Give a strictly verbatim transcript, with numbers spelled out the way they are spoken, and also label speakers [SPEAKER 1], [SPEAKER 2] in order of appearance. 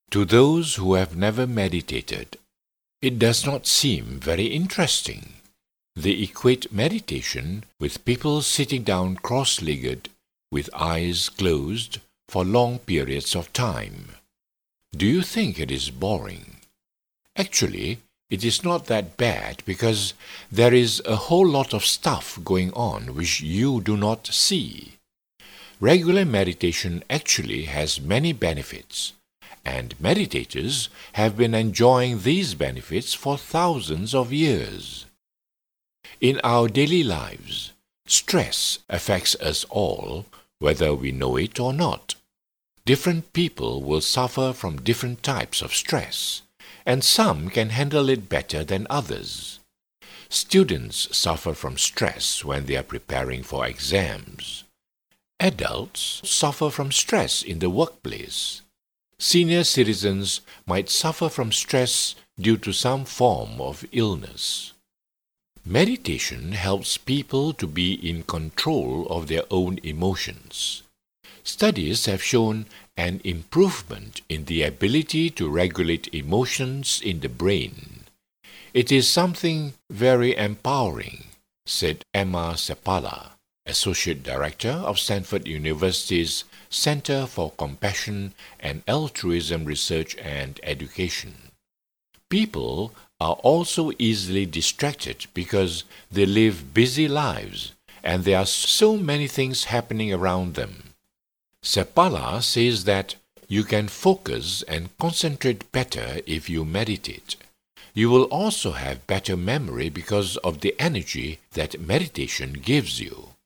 [SPEAKER 1] To those who have never meditated, it does not seem very interesting. They equate meditation with people sitting down cross-legged with eyes closed for long periods of time. Do you think it is boring? Actually, it is not that bad because there is a whole lot of stuff going on which you do not see. Regular meditation actually has many benefits, and meditators have been enjoying these benefits for thousands of years. In our daily lives, stress affects us all, whether we know it or not. Different people will suffer from different types of stress, and some can handle it better than others. Students suffer from stress when they are preparing for exams. Adults suffer from stress in the workplace. Senior citizens might suffer from stress due to some form of illness. Meditation helps people to be in control of their own emotions. Studies have shown an improvement in the ability to regulate emotions in the brain. It is something very empowering, said Emma Seppala, Associate Director of Stanford University's Center for Compassion and Altruism Research and Education. People are also easily distracted because they live busy lives and there are so many things happening around them. Seppala says that you can focus and concentrate better if you meditate. You will also have better memory because of the energy that meditation gives you.